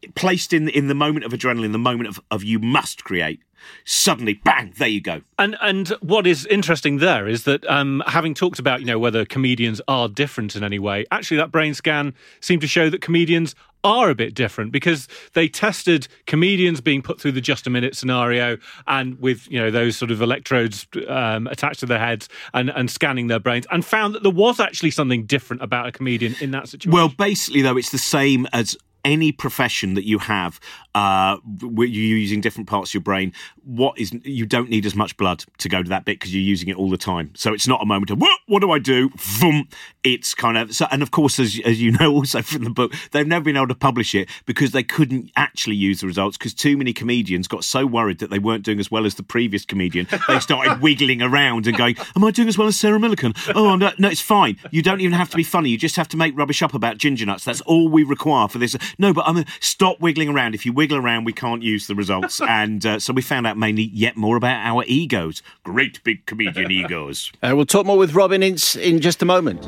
placed in in the moment of adrenaline, the moment of, of you must create, suddenly, bang, there you go. And and what is interesting there is that um, having talked about, you know, whether comedians are different in any way, actually that brain scan seemed to show that comedians are a bit different, because they tested comedians being put through the just a minute scenario and with, you know, those sort of electrodes um, attached to their heads and, and scanning their brains, and found that there was actually something different about a comedian in that situation. Well, basically, though, it's the same as any profession that you have, uh, where you're using different parts of your brain. What is you don't need as much blood to go to that bit because you're using it all the time. So it's not a moment of what, what do I do? Vroom. It's kind of so. And of course, as as you know, also from the book, they've never been able to publish it because they couldn't actually use the results because too many comedians got so worried that they weren't doing as well as the previous comedian. They started wiggling around and going, "Am I doing as well as Sarah Millican? Oh no, no, it's fine. You don't even have to be funny. You just have to make rubbish up about ginger nuts. That's all we require for this." No, but I mean, stop wiggling around. If you wiggle around, we can't use the results. And uh, so we found out mainly yet more about our egos. Great big comedian egos. Uh, we'll talk more with Robin Ince in just a moment.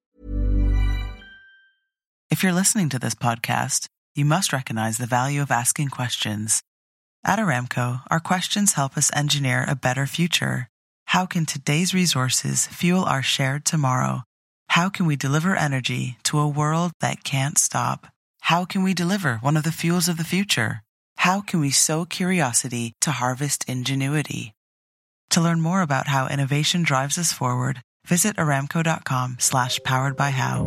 If you're listening to this podcast, you must recognize the value of asking questions. At Aramco, our questions help us engineer a better future. How can today's resources fuel our shared tomorrow? How can we deliver energy to a world that can't stop? How can we deliver one of the fuels of the future? How can we sow curiosity to harvest ingenuity? To learn more about how innovation drives us forward, visit aramco.com slash powered by how.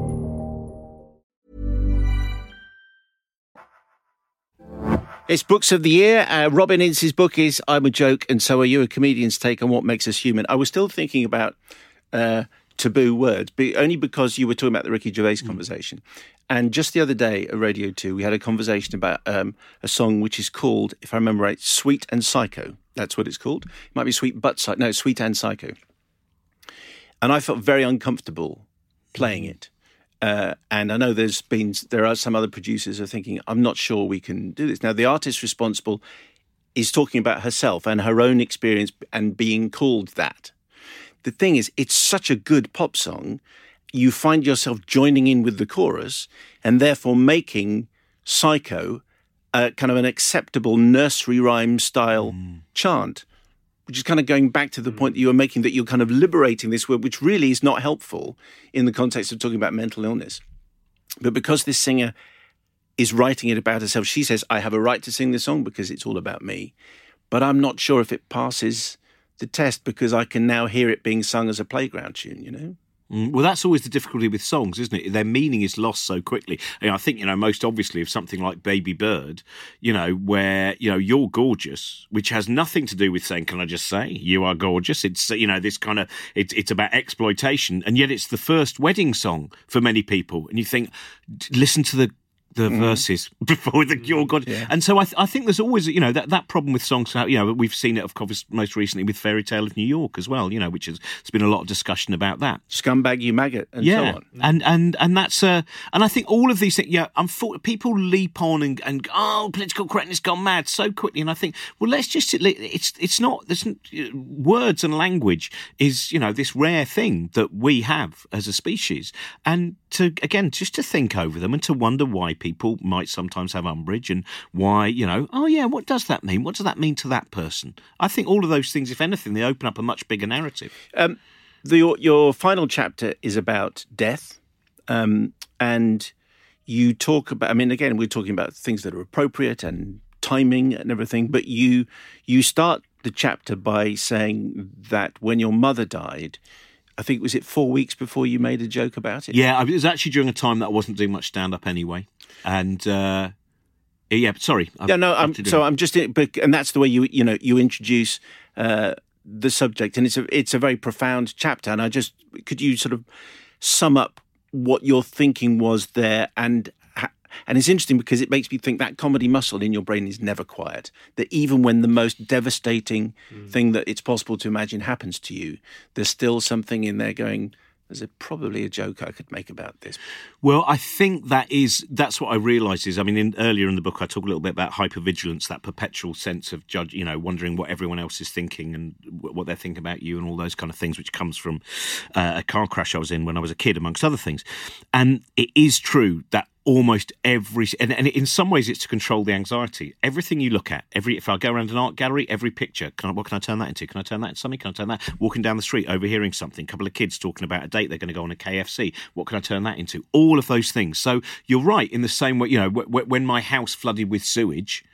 It's Books of the Year. Uh, Robin Ince's book is I'm a Joke and So Are You, a comedian's take on what makes us human. I was still thinking about uh, taboo words, but only because you were talking about the Ricky Gervais conversation. And just the other day at Radio two, we had a conversation about um, a song which is called, if I remember right, Sweet and Psycho. That's what it's called. It might be Sweet but Psycho. No, Sweet and Psycho. And I felt very uncomfortable playing it. Uh, and I know there's been, there are some other producers who are thinking, I'm not sure we can do this. Now, the artist responsible is talking about herself and her own experience and being called that. The thing is, it's such a good pop song. You find yourself joining in with the chorus and therefore making Psycho a kind of an acceptable nursery rhyme style mm. chant, which is kind of going back to the point that you were making, that you're kind of liberating this word, which really is not helpful in the context of talking about mental illness. But because this singer is writing it about herself, she says, I have a right to sing this song because it's all about me. But I'm not sure if it passes the test because I can now hear it being sung as a playground tune, you know? Mm, well, that's always the difficulty with songs, isn't it? Their meaning is lost so quickly. And I think, you know, most obviously of something like Baby Bird, you know, where, you know, you're gorgeous, which has nothing to do with saying, can I just say, you are gorgeous. It's, you know, this kind of, it's, it's about exploitation. And yet it's the first wedding song for many people. And you think, listen to the, the mm. verses before the you're God. Yeah. And so I, th- I think there's always, you know, that, that problem with songs, you know, we've seen it, of course, most recently with Fairy Tale of New York as well, you know, which has, there's been a lot of discussion about that. Scumbag, you maggot, and yeah. so on. And, and, and that's, uh, and I think all of these things, yeah, I'm for, people leap on and, and, oh, political correctness gone mad so quickly. And I think, well, let's just, it's, it's not, there's, words and language is, you know, this rare thing that we have as a species. And to, again, just to think over them and to wonder why people might sometimes have umbrage and why, you know, oh yeah, what does that mean? What does that mean to that person? I think all of those things, if anything, they open up a much bigger narrative. Um, the, your, your final chapter is about death. Um, and you talk about, I mean, again, we're talking about things that are appropriate and timing and everything, but you you start the chapter by saying that when your mother died, I think, was it four weeks before you made a joke about it? Yeah, it was actually during a time that I wasn't doing much stand-up anyway. And, uh, yeah, sorry. Yeah, no, I'm, so I'm just, but, and that's the way you, you know, you introduce uh, the subject. And it's a, it's a very profound chapter. And I just, could you sort of sum up what your thinking was there? And And it's interesting because it makes me think that comedy muscle in your brain is never quiet. That even when the most devastating mm. thing that it's possible to imagine happens to you, there's still something in there going, there's a, probably a joke I could make about this. Well, I think that is, that's what I realised is, I mean, in, earlier in the book, I talk a little bit about hypervigilance, that perpetual sense of judge, you know, wondering what everyone else is thinking and w- what they're thinking about you and all those kind of things, which comes from uh, a car crash I was in when I was a kid, amongst other things. And it is true that almost every, and, and in some ways it's to control the anxiety. Everything you look at, every if I go around an art gallery, every picture, can I, what can I turn that into? Can I turn that into something? Can I turn that? Walking down the street, overhearing something, a couple of kids talking about a date they're going to go on a K F C. What can I turn that into? All of those things. So you're right, in the same way, you know, w- w- when my house flooded with sewage,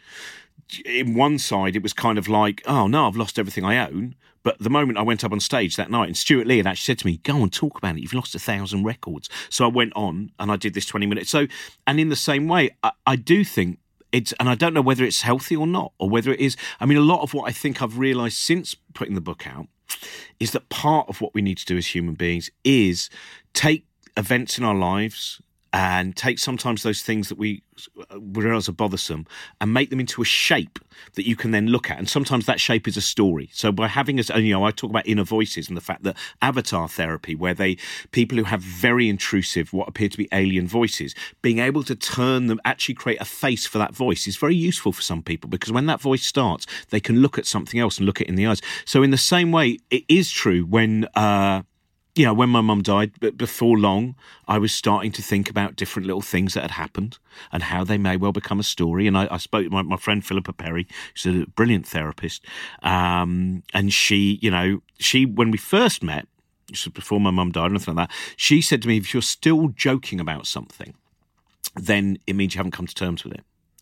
in one side it was kind of like, oh no, I've lost everything I own. But the moment I went up on stage that night, and Stuart Lee had actually said to me, go and talk about it, you've lost a thousand records. So I went on and I did this twenty minutes. So, and in the same way, I, I do think it's, and I don't know whether it's healthy or not, or whether it is, I mean, a lot of what I think I've realised since putting the book out is that part of what we need to do as human beings is take events in our lives and take sometimes those things that we realise are bothersome and make them into a shape that you can then look at. And sometimes that shape is a story. So by having us, you know, I talk about inner voices and the fact that avatar therapy, where they, people who have very intrusive, what appear to be alien voices, being able to turn them, actually create a face for that voice is very useful for some people, because when that voice starts, they can look at something else and look it in the eyes. So in the same way, it is true when, uh, you know, when my mum died, but before long, I was starting to think about different little things that had happened and how they may well become a story. And I, I spoke to my, my friend Philippa Perry, who's a brilliant therapist. Um, and she, you know, she, when we first met, this was before my mum died or anything like that, she said to me, if you're still joking about something, then it means you haven't come to terms with it.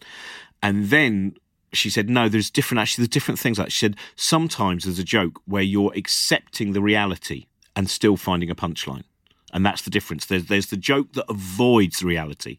And then she said, no, there's different, actually, there's different things. Like she said, sometimes there's a joke where you're accepting the reality and still finding a punchline. And that's the difference. There's there's the joke that avoids the reality.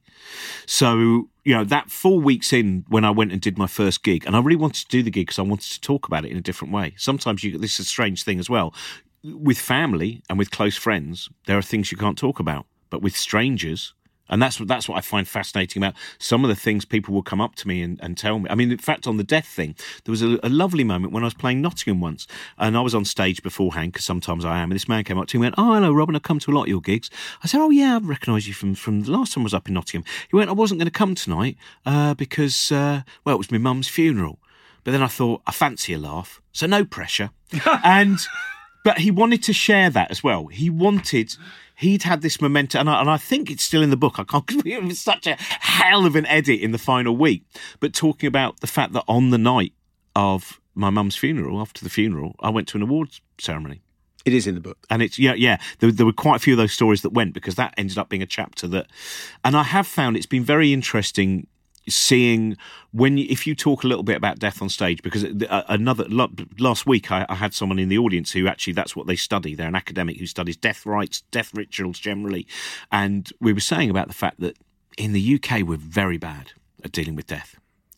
So, you know, that four weeks in when I went and did my first gig, and I really wanted to do the gig because I wanted to talk about it in a different way. Sometimes you, this is a strange thing as well. With family and with close friends, there are things you can't talk about. But with strangers, and that's what that's what I find fascinating about some of the things people will come up to me and, and tell me. I mean, in fact, on the death thing, there was a, a lovely moment when I was playing Nottingham once, and I was on stage beforehand, because sometimes I am, and this man came up to me and went, oh, hello, Robin, I've come to a lot of your gigs. I said, oh, yeah, I recognise you from, from the last time I was up in Nottingham. He went, I wasn't going to come tonight uh, because, uh, well, it was my mum's funeral. But then I thought, I fancy a laugh, so no pressure. and But he wanted to share that as well. He wanted... He'd had this momentum, and I, and I think it's still in the book. I can't, it was such a hell of an edit in the final week. But talking about the fact that on the night of my mum's funeral, after the funeral, I went to an awards ceremony. It is in the book. And it's, yeah, yeah. There, there were quite a few of those stories that went, because that ended up being a chapter that, and I have found it's been very interesting seeing when you, if you talk a little bit about death on stage, because another last week I, I had someone in the audience who actually that's what they study. They're an academic who studies death rites, death rituals generally, and we were saying about the fact that in the U K we're very bad at dealing with death,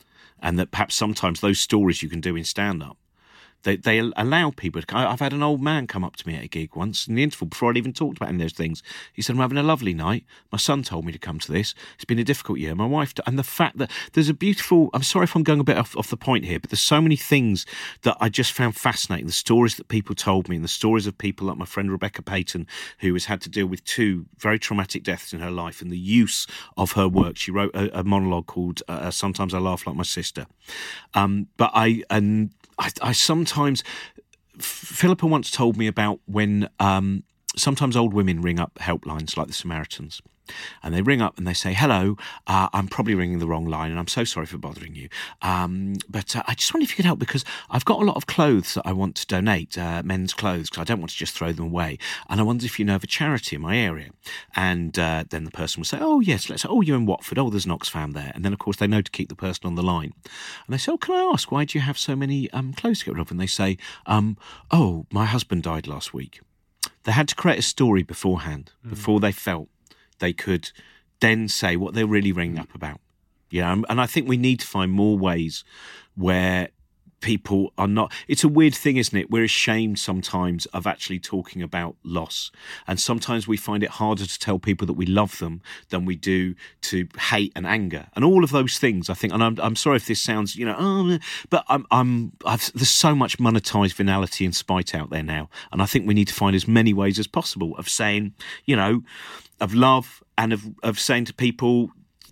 and that perhaps sometimes those stories you can do in stand-up, They they allow people to... I've had an old man come up to me at a gig once in the interval before I'd even talked about any of those things. He said, I'm having a lovely night. My son told me to come to this. It's been a difficult year. My wife... And the fact that there's a beautiful... I'm sorry if I'm going a bit off, off the point here, but there's so many things that I just found fascinating. The stories that people told me, and the stories of people like my friend Rebecca Payton, who has had to deal with two very traumatic deaths in her life, and the use of her work. She wrote a, a monologue called uh, Sometimes I Laugh Like My Sister. Um, but I... and. I, I sometimes, Philippa once told me about when um, sometimes old women ring up helplines like the Samaritans, and they ring up and they say, hello, uh, I'm probably ringing the wrong line and I'm so sorry for bothering you. Um, but uh, I just wonder if you could help, because I've got a lot of clothes that I want to donate, uh, men's clothes, because I don't want to just throw them away. And I wonder if you know of a charity in my area. And uh, then the person will say, oh, yes, let's say, oh, you're in Watford. Oh, there's an Oxfam there. And then, of course, they know to keep the person on the line. And they say, oh, can I ask, why do you have so many um, clothes to get rid of? And they say, um, oh, my husband died last week. They had to create a story beforehand, mm. before they felt they could then say what they're really ringing up about. Yeah, and I think we need to find more ways where people are not... It's a weird thing, isn't it? We're ashamed sometimes of actually talking about loss. And sometimes we find it harder to tell people that we love them than we do to hate and anger. And all of those things, I think, and I'm, I'm sorry if this sounds, you know, oh, but I'm, I'm, I've, there's so much monetized venality and spite out there now. And I think we need to find as many ways as possible of saying, you know, of love, and of, of saying to people,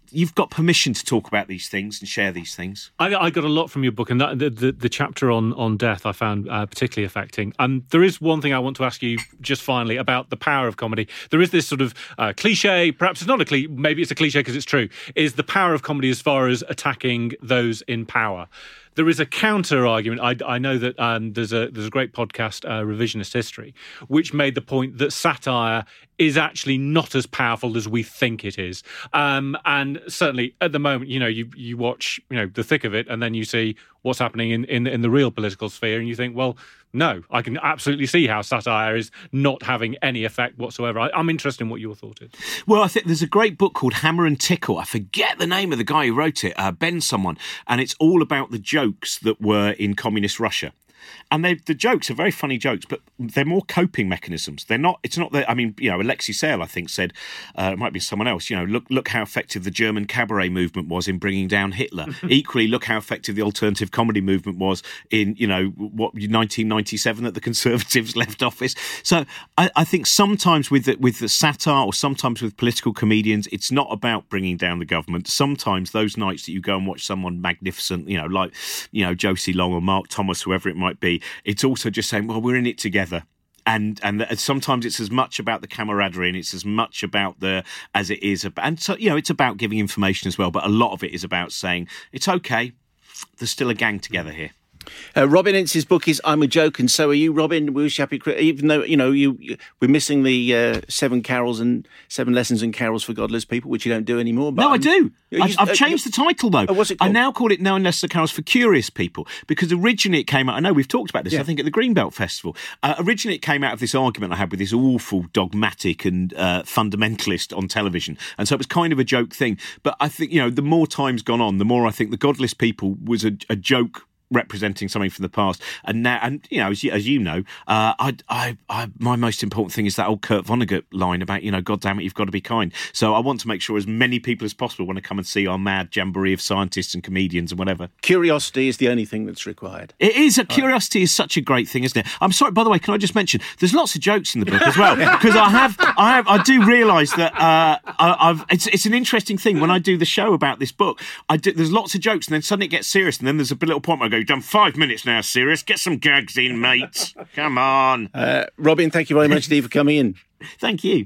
you've got permission to talk about these things and share these things. I, I got a lot from your book, and that, the, the the chapter on on death I found uh, particularly affecting. Um, there is one thing I want to ask you just finally about the power of comedy. There is this sort of uh, cliche, perhaps it's not a cliche, maybe it's a cliche because it's true, is the power of comedy as far as attacking those in power. There is a counter argument. I, I know that um, there's a there's a great podcast, uh, Revisionist History, which made the point that satire is actually not as powerful as we think it is. Um, and certainly at the moment, you know, you you watch, you know, the thick of it, and then you see what's happening in, in, in the real political sphere, and you think, well, no, I can absolutely see how satire is not having any effect whatsoever. I, I'm interested in what your thought is. Well, I think there's a great book called Hammer and Tickle. I forget the name of the guy who wrote it, uh, Ben someone, and it's all about the jokes that were in communist Russia. And they, the jokes are very funny jokes, but they're more coping mechanisms. They're not. It's not that. I mean, you know, Alexei Sayle, I think, said uh, it might be someone else. You know, look, look how effective the German cabaret movement was in bringing down Hitler. Equally, look how effective the alternative comedy movement was in, you know, what nineteen ninety-seven that the Conservatives left office. So I, I think sometimes with the, with the satire, or sometimes with political comedians, it's not about bringing down the government. Sometimes those nights that you go and watch someone magnificent, you know, like you know Josie Long or Mark Thomas, whoever it might be, it's also just saying, well, we're in it together. And and sometimes it's as much about the camaraderie and it's as much about the as it is about, and so you know it's about giving information as well. But a lot of it is about saying it's okay. There's still a gang together here. Uh, Robin Ince's book is I'm a Joke, and so are you, Robin. We wish you happy Christmas. Even though, you know, you, you we're missing the uh, seven carols and seven lessons and carols for godless people, which you don't do anymore. But no, I do. You, I've, I've changed the title, though. Oh, what's it called? I now call it No and Less the Carols for Curious People, because originally it came out, I know we've talked about this, yeah. I think at the Greenbelt Festival. Uh, originally it came out of this argument I had with this awful dogmatic and uh, fundamentalist on television. And so it was kind of a joke thing. But I think, you know, the more time's gone on, the more I think the Godless People was a, a joke representing something from the past, and now, and you know, as you, as you know, uh, I, I, I, my most important thing is that old Kurt Vonnegut line about, you know, God damn it, you've got to be kind. So I want to make sure as many people as possible want to come and see our mad jamboree of scientists and comedians and whatever. Curiosity is the only thing that's required. It is. A curiosity is such a great thing, isn't it? I'm sorry. By the way, can I just mention there's lots of jokes in the book as well, because I have, I have, I do realise that uh, I, I've. It's, it's an interesting thing when I do the show about this book. I do, there's lots of jokes, and then suddenly it gets serious, and then there's a little point where I go, you've done five minutes now, serious. Get some gags in, mate. Come on. Uh, Robin, thank you very much indeed for coming in. Thank you.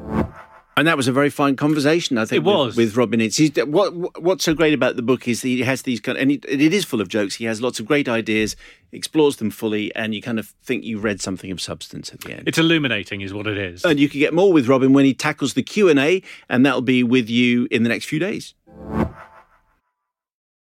And that was a very fine conversation, I think, it was. with, with Robin Ince. He's, what, what's so great about the book is that he has these kind of, and it, it is full of jokes. He has lots of great ideas, explores them fully, and you kind of think you read something of substance at the end. It's illuminating is what it is. And you can get more with Robin when he tackles the Q and A, and that'll be with you in the next few days.